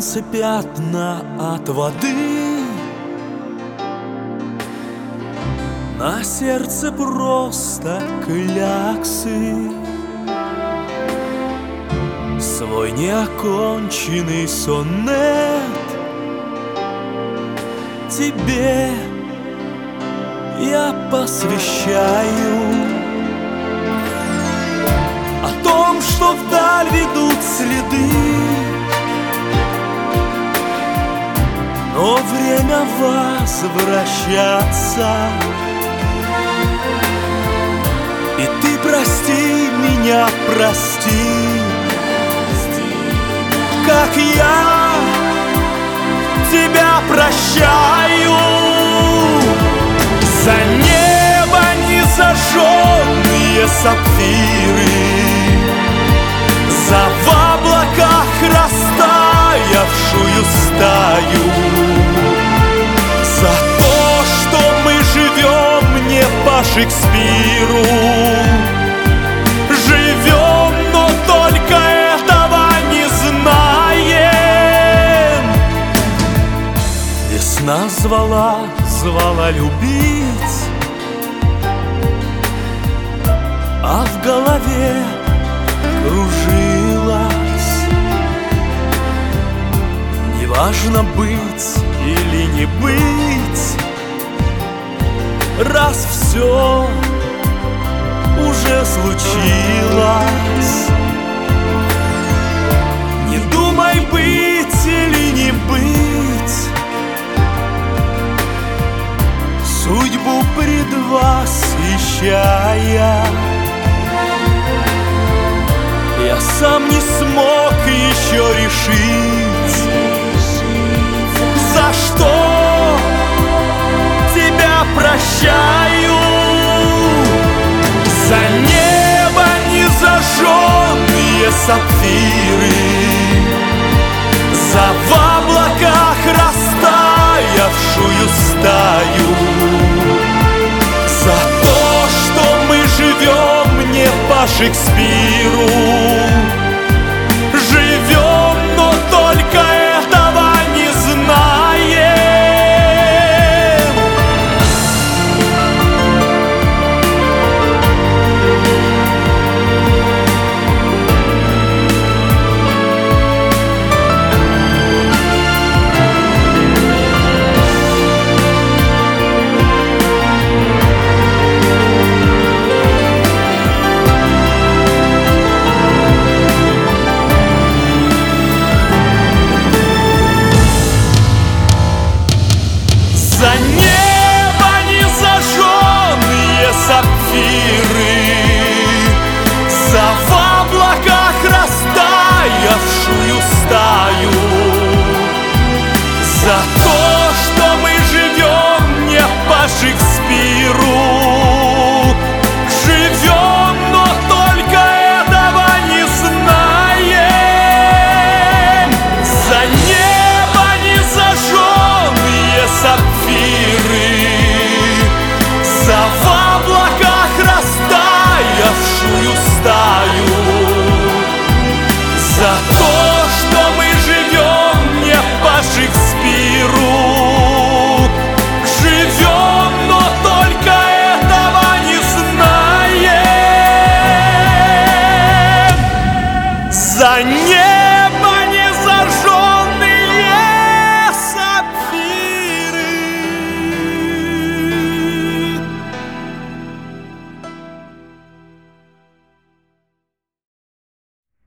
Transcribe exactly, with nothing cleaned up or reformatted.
солнце пятна от воды, на сердце просто кляксы. Свой неоконченный сонет тебе я посвящаю. О том, что вдаль ведут следы, но время возвращаться. И ты прости меня, прости, как я тебя прощаю. За небо незажженные сапфиры, за в облаках растаявшую стаю, за то, что мы живем не по Шекспиру, живем, но только этого не знаем. Весна звала, звала любить, а в голове кружилась. Неважно быть или не быть, раз все уже случилось. Не думай быть или не быть, судьбу предвосхищая. Я сам не смог еще решить, за что тебя прощаю. За небо незажженные сапфиры, за в облаках растаявшую стаю, за то, что мы живем не по Шекспиру, живем, но только этого не знаем. За небо незажженные сапфиры, за в облаках растаявшую стаю, за то, что мы живем не по Шекспиру,